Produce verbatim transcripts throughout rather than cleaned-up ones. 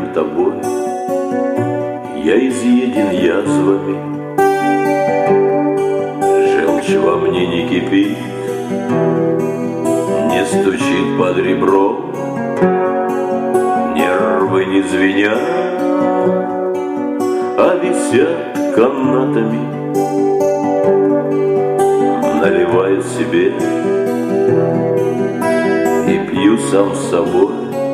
тобой, я изъеден язвами. Желчь во мне не кипит, не стучит под ребром, нервы не звенят, а висят канатами. Наливаю себе и пью сам с собой.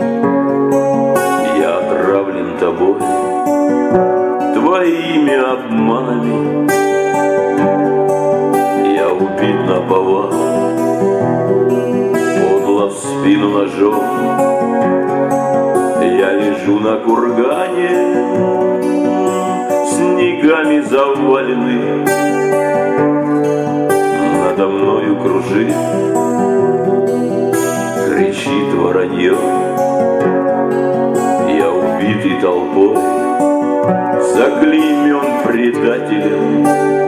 Я отравлен тобой, твоими обманами. Я убит наповал, подло в спину ножом. Я лежу на кургане, снегами заваленный. Надо мною кружит, кричит воронье. Я убитый толпой, заклеймен предателем.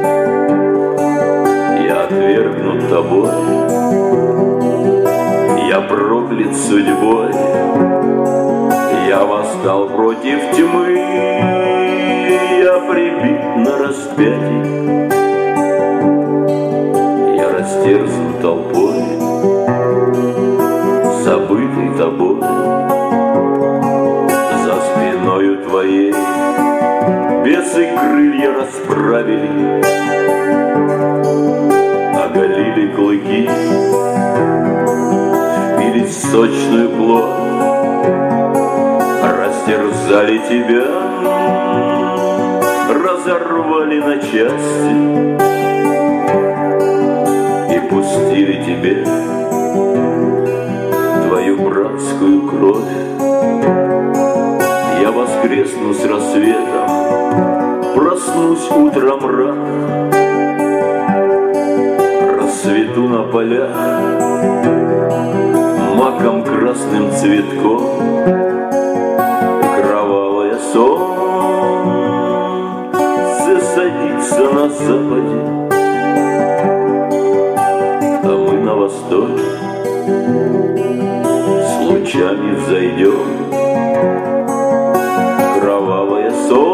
Я отвергнут тобой, я проклят судьбой. Я восстал против тьмы, я прибит на распятии. Я растерзан толпой, забытый тобой. За спиною твоей бесы крылья расправили, оголили клыки, впились в сочную плоть, растерзали тебя, разорвали на части и пустили тебе твою братскую кровь. Я воскресну с рассветом, проснусь утром рано, рассвету на полях маком красным цветком. Кровавое солнце садится на западе, а мы на востоке с лучами взойдем. Кровавое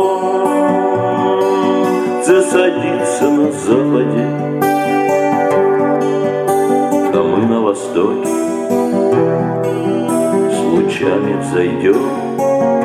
солнце садится на западе, а мы на востоке с лучами взойдем.